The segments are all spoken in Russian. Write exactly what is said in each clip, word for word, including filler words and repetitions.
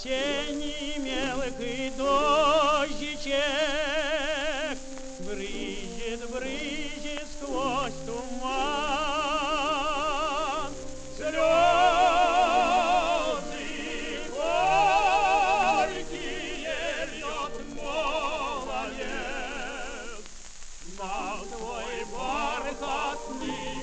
осенний мелкий дождичек брызжет, брызжет сквозь туман. Слезы горькие льет молодец на твой бархатный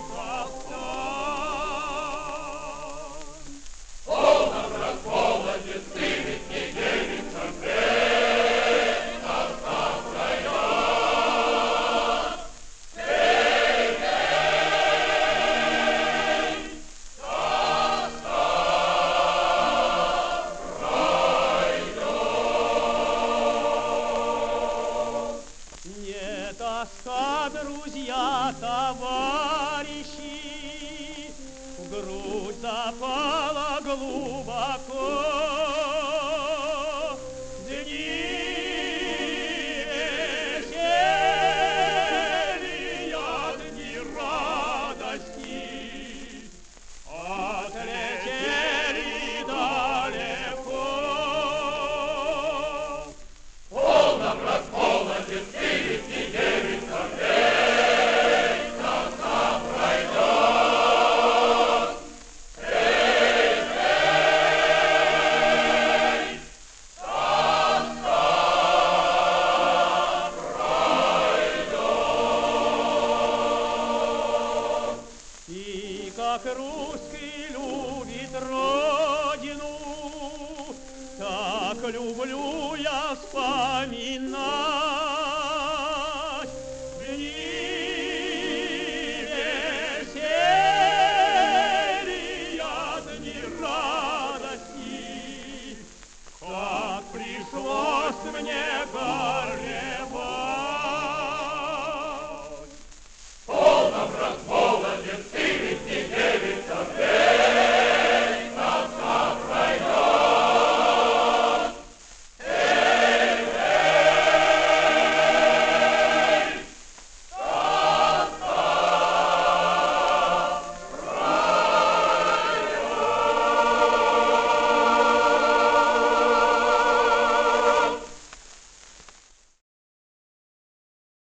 кафтан. Полно, брат, молодец, ты ведь не девица, время сам пройдет. Эй, эй, тоска пройдет. Не тоска, друзья, товарищи, в грудь запала глубоко. Дни веселья, дни радости отлетели далеко. Полно, брат, молодец, ты ведь не девица, время сам пройдет. Эй, эй, тоска пройдет. И как русский любит родину, так люблю я вспоминать.